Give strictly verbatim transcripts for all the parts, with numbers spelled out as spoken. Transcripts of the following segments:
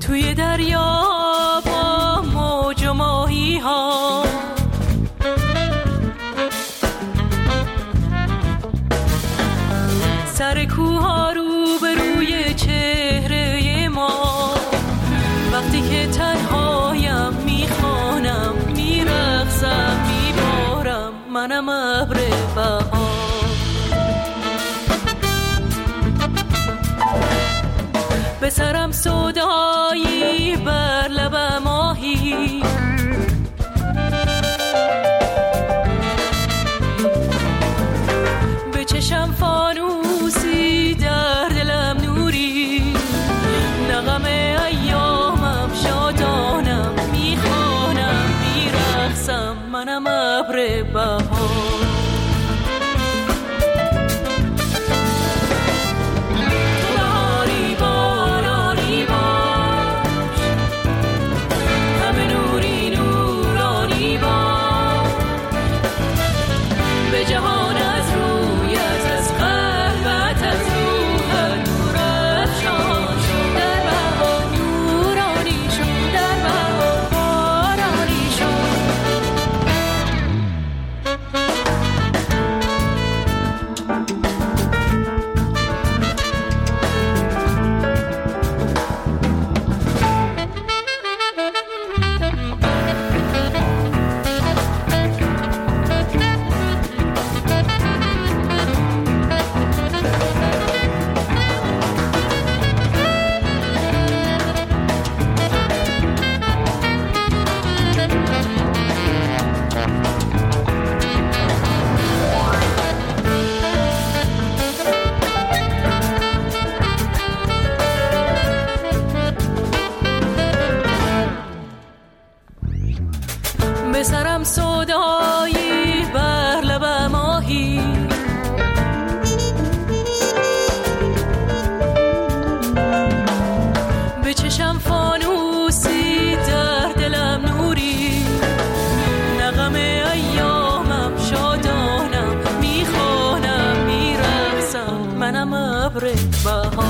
توی دریا با موج و ماهی ها، سر کوها رو به روی چهره ما. وقتی که تنهایم میخوانم، میرقصم، میبارم، منم ابر بهار. به سرم سودایی بر لب ماهی، به چشم فانوسی، در دلم نوری، نغم ایامم شادانم، میخوانم، میرقصم، منم ابر بهار. به سرم سودایی بر لب ماهی، به چشم فانوسی، در دلم نوری، نغم ایامم شادانم، میخوانم، میرقصم، منم ابر بهار.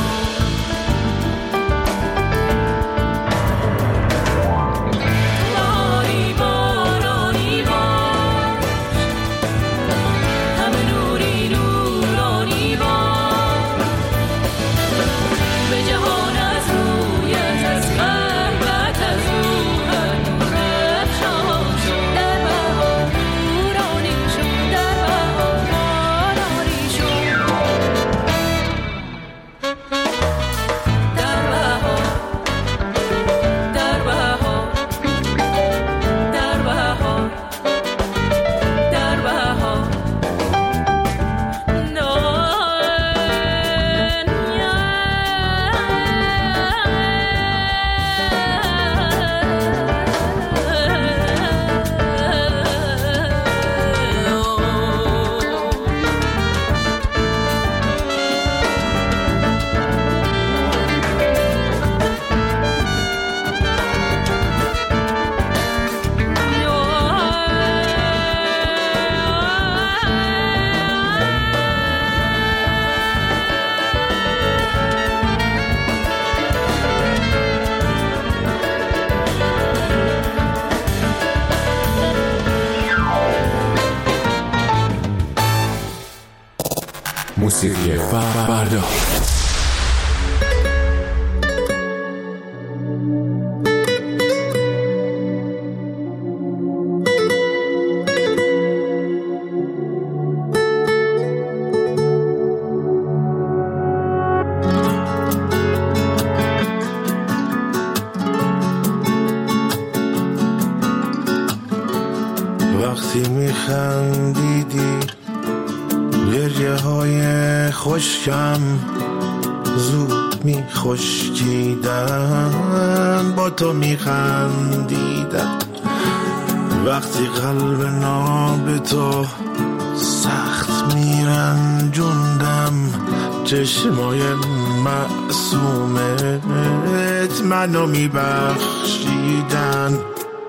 موسیقی فردا. وقتی میخندیدی گریه های خشکم زود میخشکیدن، با تو میخندیدم. وقتی قلب ناب تو سخت میرنجوندم، چشمای معصومت منو میبخشیدن.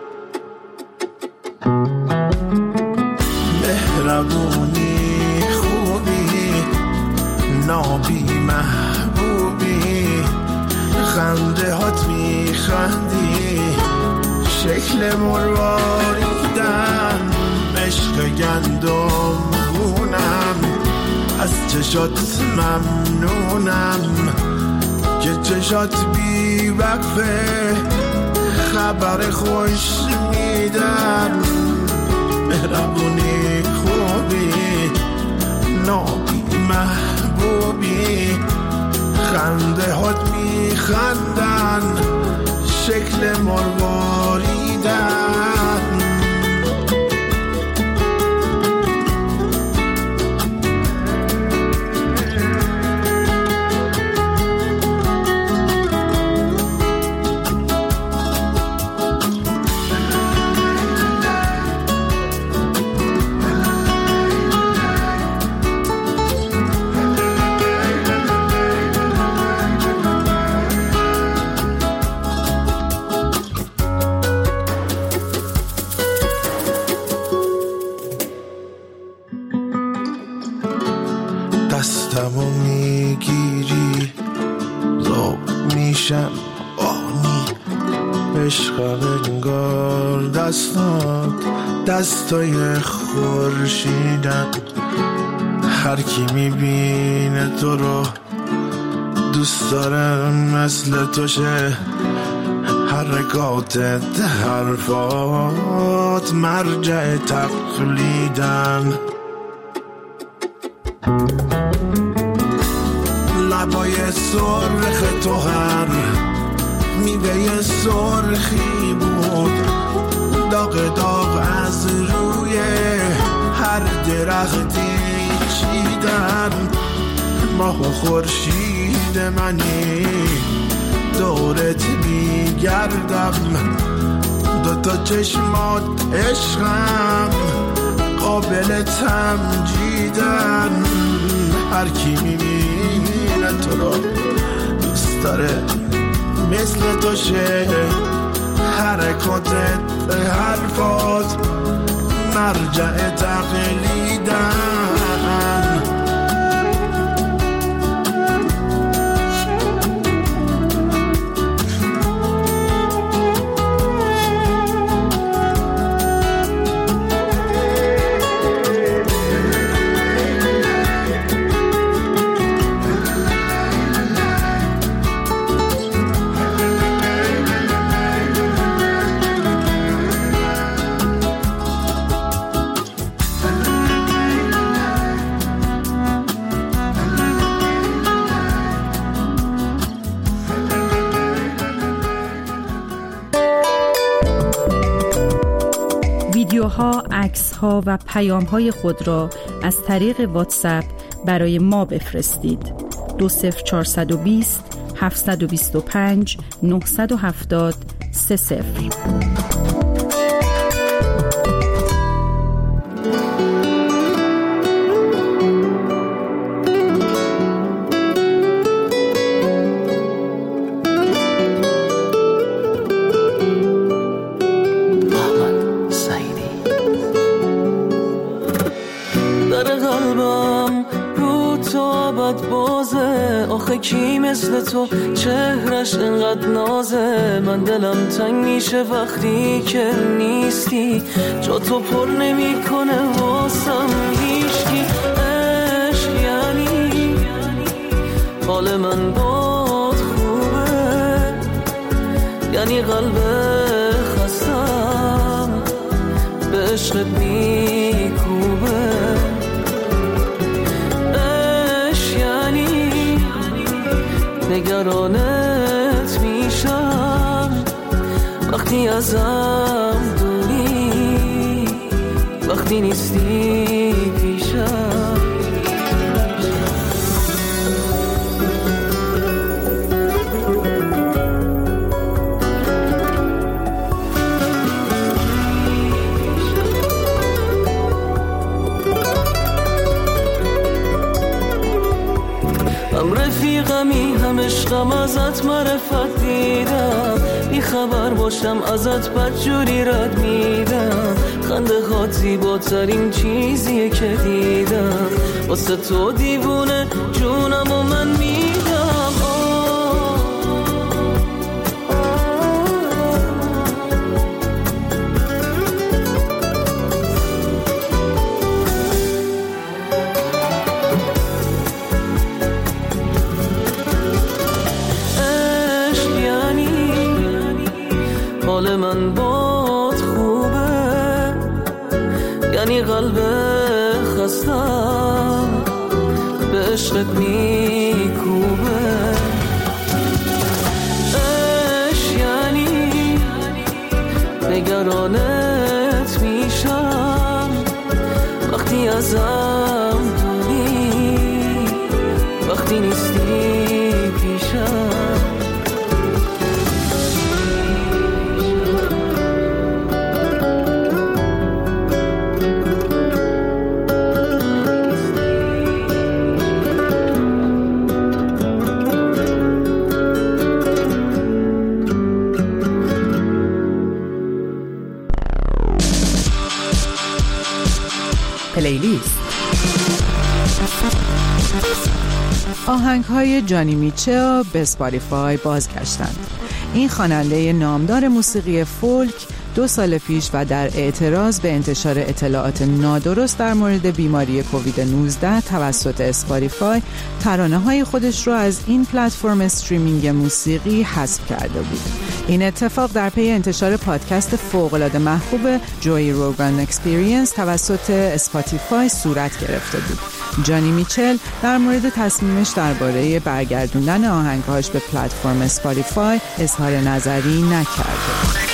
مهربونی، خوبی، نابی، محبوبی، خنده هات میخ میخندی شکل مرواریدن عشق گندم گونم از چشات ممنونم که چشات بی وقفه خبر خوش میدن مهربونی خوبی نابی محبوبی خنده هات میخندن شکل مرواریدن دستمو میگیری زاب میشم آنی عشق انگار دستات دستای خورشیدن هر کی میبینه تو رو دوست داره مثل تو شه حرکاتت حرفات مرجع تقلیدن لبای سرخ تو هر میوه سرخی بود داغ داغ از روی هر درختی چیدن ماه و خورشید منی دورت میگردم دوتا چشمات عشقم قابل تمجیدن هر کی میبینه تو رو دوست داره مثل تو شه حرکاتت حرفات مرجع تقلیدن ویدیوها، عکس‌ها و پیام‌های خود را از طریق واتساپ برای ما بفرستید. دو صفر چهارصد و بیست هفتصد و بیست و پنج نهصد و هفتاد سه صفر. آخه کی مثل تو چهرش انقدر نازه من دلم تنگ میشه وقتی که نیستی جا تو پر نمی کنه واسم هیچکی عشق یعنی حال من باد خوبه یعنی قلب خستم به عشقت میکوبه نگرانت میشم وقتی ازم دوری وقتی نیستی پیشم هم رفیقمی هم عشقم ازت معرفت دیدم بی خبر باشم ازت بدجوری رد میدم خنده هات زیباترین چیزیه که دیدم واسه تو دیوونه جونم و من میدم آه آه حال من باد خوبه، یعنی قلب خستم به عشقت میکوبه. عشق یعنی نگرانت میشم وقتی ازم دوری، وقتی نیستی پیشم. پلیلیست. آهنگ‌های جانی میچل به اسپاتیفای بازگشتند. این خواننده نامدار موسیقی فولک دو سال پیش و در اعتراض به انتشار اطلاعات نادرست در مورد بیماری کووید نوزده توسط اسپاتیفای ترانه‌های خودش رو از این پلتفرم استریمینگ موسیقی حذف کرده بود. این اتفاق در پی انتشار پادکست فوق‌العاده محبوب جوی روگان اکسپریانس توسط اسپاتیفای صورت گرفته بود. جانی میچل در مورد تصمیمش درباره برگردوندن آهنگهاش به پلتفرم اسپاتیفای اظهار نظری نکرده.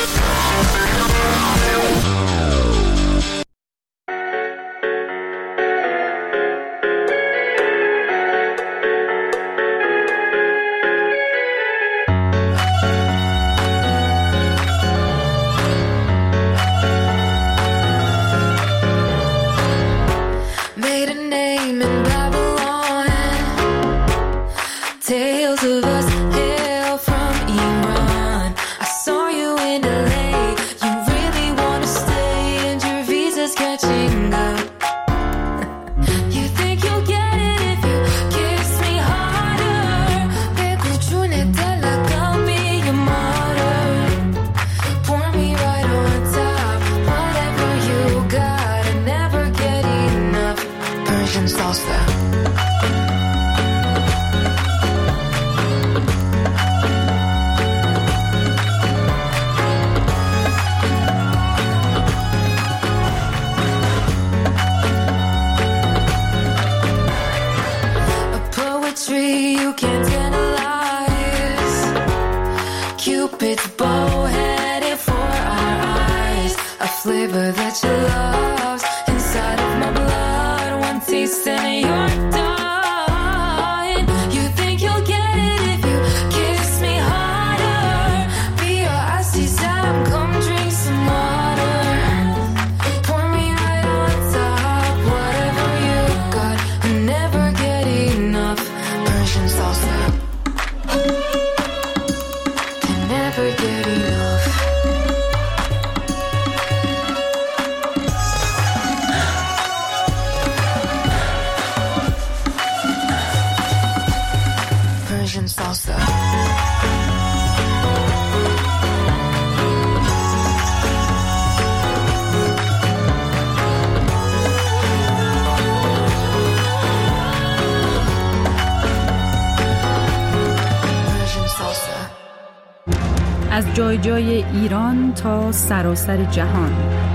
از جای جای ایران تا سراسر جهان.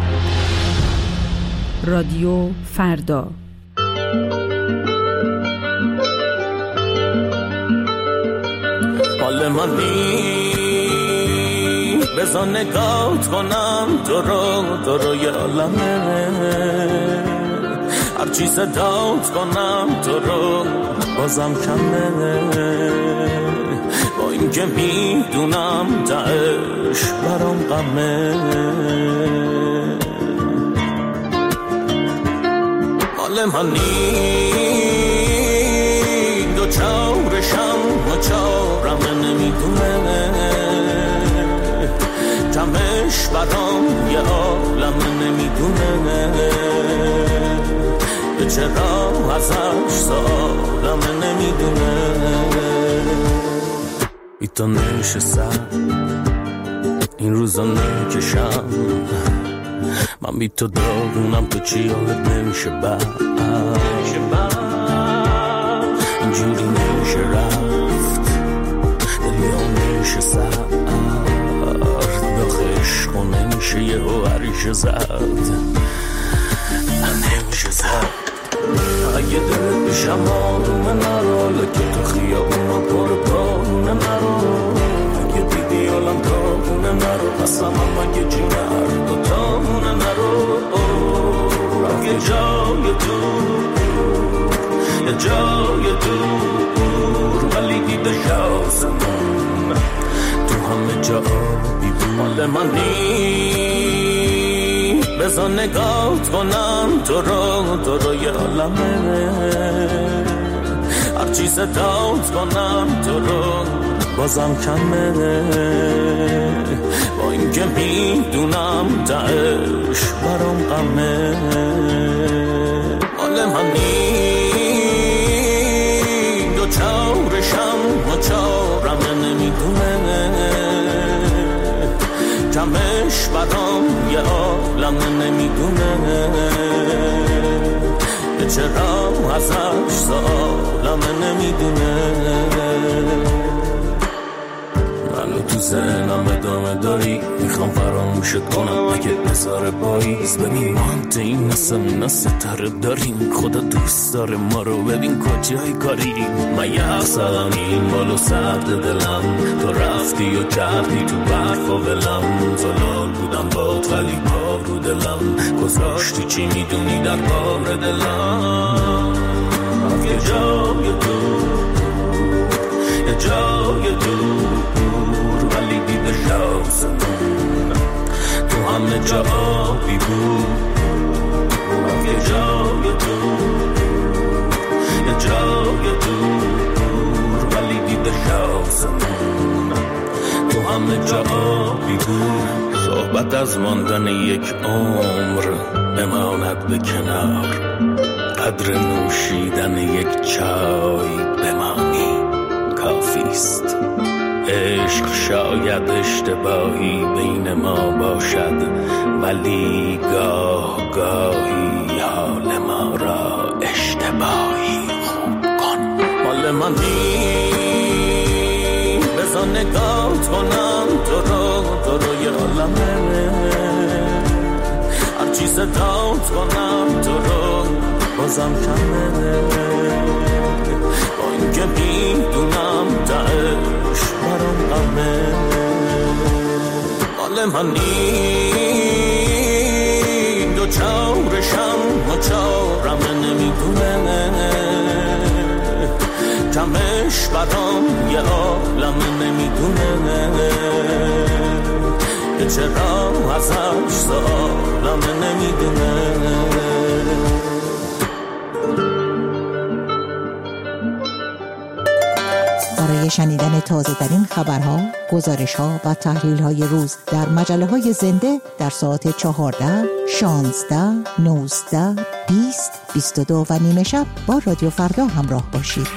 رادیو فردا. حال منی بزن نگات کنم تو رو تو رو یه عالمه، هرچی صدات کنم تو رو بازم کمه، با این که میدونم تهش برام غمه. حال منی دو چارشم و چارم نمیدونه، کمش برام یه عالم نمیدونه، به چرا ازش سالم نمیدونه. بی تو نشستم این روزا نکشم، من بی تو داغونم تو چی حالت نمیشه بعد، اینجوری نمیشه رفت دلی ها نمیشه سرد، داخل نمیشه زد نمیشه زد اگه دلت بشم آرومه نرو لکه تو خیابونا پر بارونه نرو اگه دیدی آلم کارونه نرو قسم هم اگه جینه هر دوتامونه نرو اگه جای دور یه جای دور ولی دیده شاسمون تو همه جا بی مال منی بذار نگاه کنم تو رو تو رو یه عالمه هرچی ستات کنم تو رو بازم کمه با این که میدونم تهش برام غمه مال منی دو چارشم و چارمه نمیدونه کمش برام یه عالمه نمیدونه یه چرا ازش سالمه نمیدونه منو تو ذهنم ادامه داری میخوام فراموشت کنم اگه بذاره باییز ببین مانت این نسمون ستاره داریم خدا دوست داره ما رو ببین کجای کاری من یخ زدم این بالو سرد دلم تو رفتی و کردی تو برف و ولم زلال بودم باد ولی بار رو دلم گذاشتی چی میدونی در بار دلم یه جای دور یه جای دور ولی دیده شاسمون تو همه جا آبی بود یه جای دور یه جای دور ولی دیده شاسمون تو همه جا آبی بود صحبت از ماندن یک عمر بماند به کنار قدر نوشیدن یک چای بمانی کافیست عشق شاید اشتباهی بین ما باشد ولی گاه گاهی حال ما را اشتباهی خوب کن مال منی بذار نگاه کنم تو رو تو رو یه عالمه هرچی ستات کنم تو رو بازم کمه با این که میدونم تهش برام غمه مال منی دو چارشم و چارمه نمیدونه کمش برام یه عالمه نمیدونه که چرا ازش سالمه نمیدونه برای شنیدن تازه ترین خبرها، گزارش‌ها و تحلیل‌های روز در مجله‌های زنده در ساعت چهارده، شانزده، نوزده، بیست، بیست و دو و نیمه شب با رادیو فردا همراه باشید.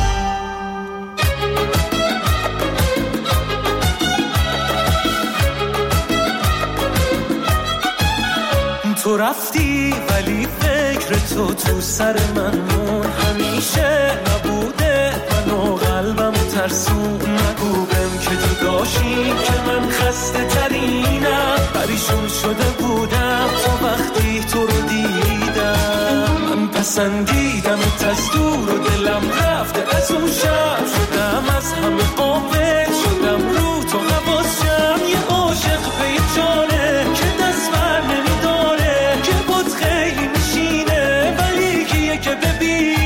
تو رفتی ولی فکر تو تو سر من مون همیشه نبوده منو قلبم ترسون نگو بهم که جداشی که من خسته ترینم پریشون شده بودم تا وقتی تو رو دیدم من پسندیدم از دور و دلم رفته از اون شب شدم از همه قابل شدم رو تو حواسم یه عاشق پیچانه که دست بر نمیداره که بود خیلی میشینه ولی کیه که ببینه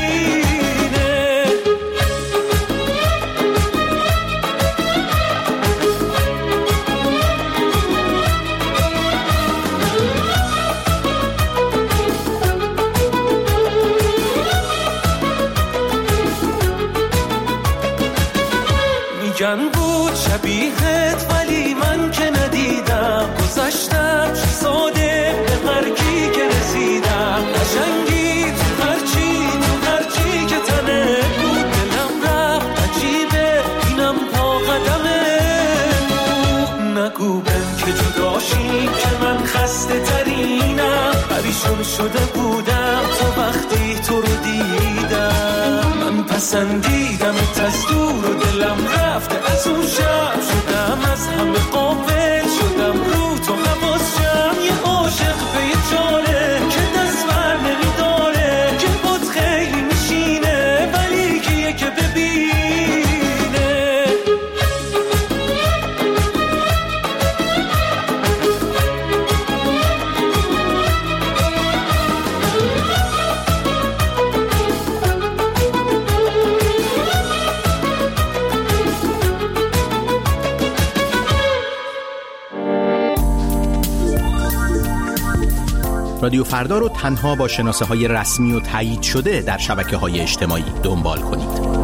میگن بود شبیهت ولی من که ندیدم گذشتم چه ساده به مرگی که رسیدم قشنگی تو هرچی تو هرچی که تنه بود دلم رفت عجیبه اینم پا قدمه نگو بهم که جداشی که من خسته ترینم پریشون شده بودم تا وقتی تو رو دیدم من پسندیدم از دور و دلم رفته از اون شب شدم از همه قابل شدم رو تو حواسم یه عاشق رادیو فردا رو تنها با شناسه های رسمی و تایید شده در شبکه های اجتماعی دنبال کنید.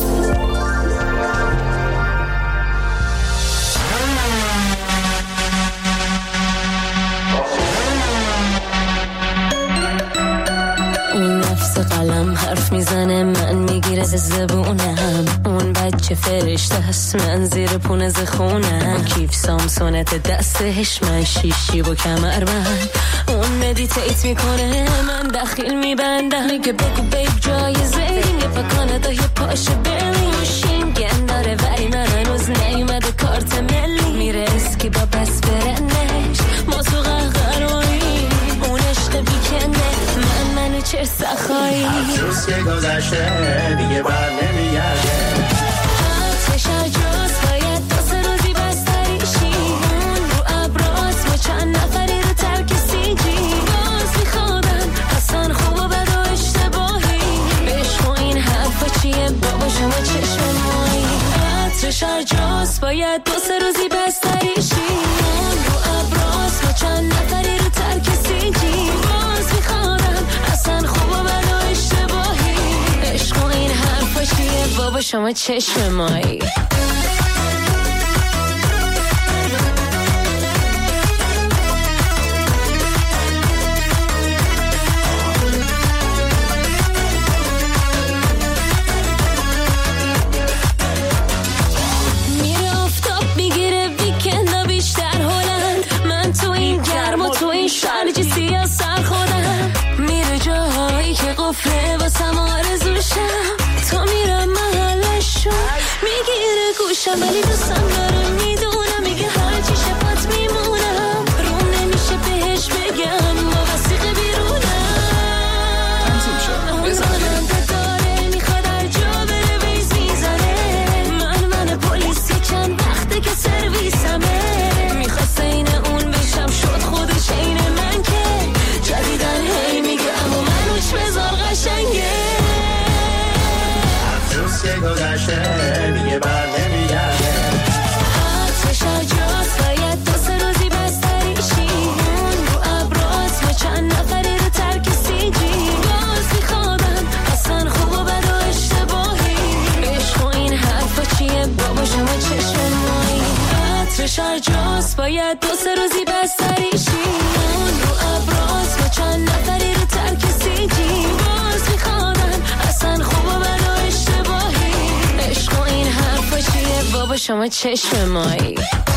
قلم حرف میزنه من میگیره زبونم، اون بچه فرشته هست من زیر پونه زخونم، کیف سامسونت دستش من شیشی و کمر من، اون مدیتیت میکنه من دخیل میبندم، میگه بگو بیب جایزه یه پا کانادا یه پاشه بریم شینگن داره ولی من هنوز نیومده کارت ملی، میره اسکی با بس برنش ما تو قهقرایی اون عشق بیکنه من منو چه سخایی افسوس که گذشته دیگه بر نمیگرده، آتش اجاز باید دو سه روزی بستریشی، اون رو ابراز با چند نفری رو ترک سیجی، باز میخوادم اصلا خوب و بد و اشتباهی، عشق و این حرفا چیه بابا شما چشم مایی، آتش اجاز باید دو سه روزی بستریشی، اون رو ابراز با چند نفری رو ترک سیجی، باز میخوادم اصلا خوب و بد و اشتباهی، عشق و این حرفا چیه بابا شما چشم مایی. میره آفتاب میگیره ویکندا بیشتر هلند، من تو این گرم و تو این شرج سیاه سر خودم، میره جاهایی که قفله واسم آرزوشم، تو میرم محلشون میگیره گوشم ولی دوستم داره میدونم، میگه هرچی شفت میمونم روم نمیشه بهش بگم با وسیقه بیرونم، اون داره میخواد هر جا بره بیز میزنه، من من پلیسی چند وقته که سرویسمه، میخواست این اون بشم شد خودش این من که جدیدن هی میگم و منوش بذار قشنگه، افسوس که گذشته دیگه بر نمیگرده، آتش اجاز باید دو سه روزی بستریشی، اون رو ابراز با چند نفری رو ترک سیجی، باز میخوادم اصلا خوب و بد و اشتباهی، عشق و این حرفا چیه بابا شما چشم مایی، آتش اجاز باید دو سه روزی بستریشی، اون رو ابراز با چند نفری رو ترک سیجی، باز میخوادم اصلا خوب و بد و اشتباهی، عشق و این حرفا چیه بابا شما چشم مایی.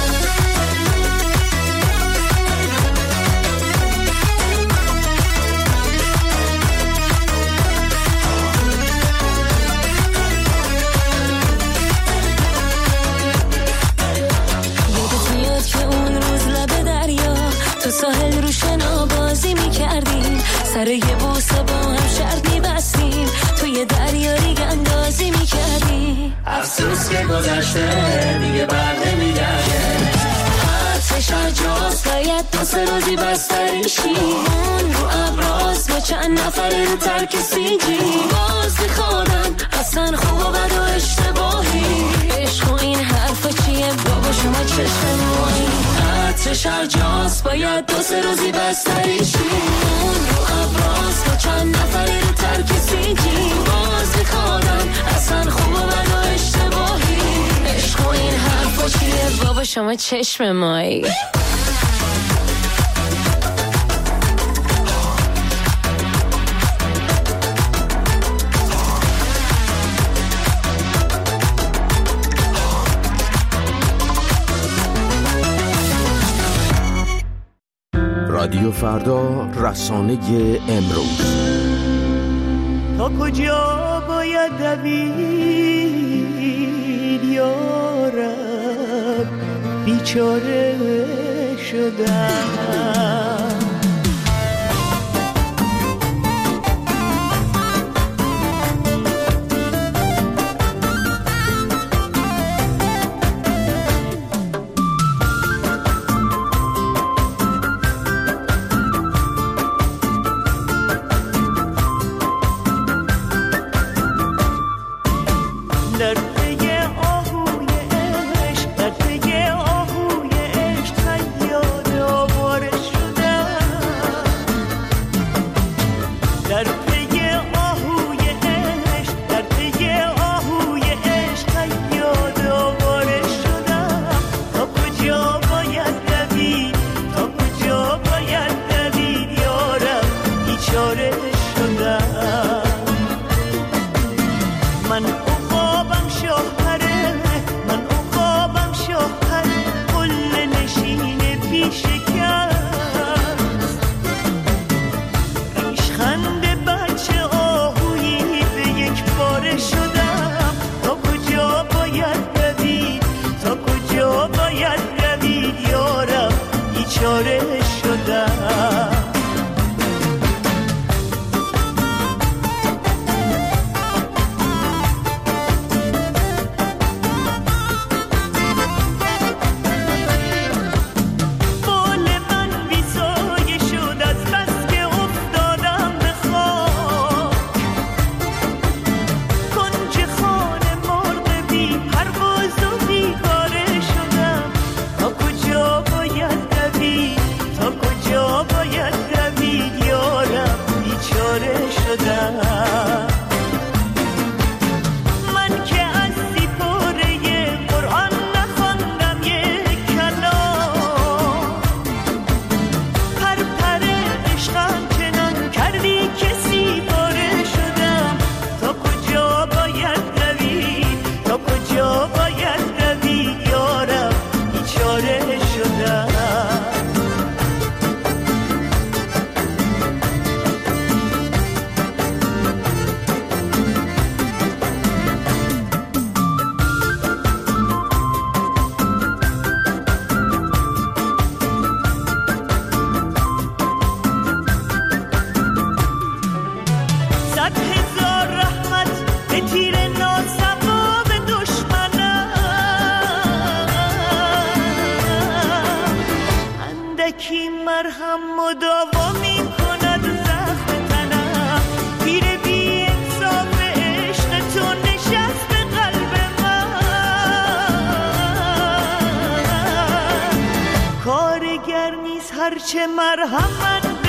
یادت میاد که اون روز لب دریا تو ساحل رو شنا بازی میکردیم، سر یه بوسه با هم شرط میبستیم، توی دریا ریگ اندازی میکردیم، افسوس که گذشته دیگه بر نمیگرده، آتش اجاز باید دو سه روزی بستریشی، اون رو ابراز با چند نفری رو ترک سیجی، باز میخوادم اصلا خوب و بد و اشتباهی، عشق و این حرفا چیه بابا شما چشم مایی، آتش اجاز باید دو سه روزی بستریشی، اون رو ابراز با چند نفری رو ترک سیجی، باز میخوادم اصلا خوب و بد و اشتباهی، عشق و این حرفا چیه بابا شما چشم مایی. رادیو فردا، رسانه امروز. تا کجا باید دوید یارب، بیچاره شدم، در پی آهوی عشق، در پی آهوی عشق صیاد آواره شدم، بیچاره شدم. من که از سیپاره قرآن نخوندم یک کلام، پر پر عشقم چنان کردی که سیپاره شدم. تا کجا باید روی، تا کجا باید روی یارم بیچاره شدم. کی مرهم مداوا می کند زخم تنم، پیر بی انصاف عشق تو نشست به قلب من. کارگر نیست هرچه مرهم من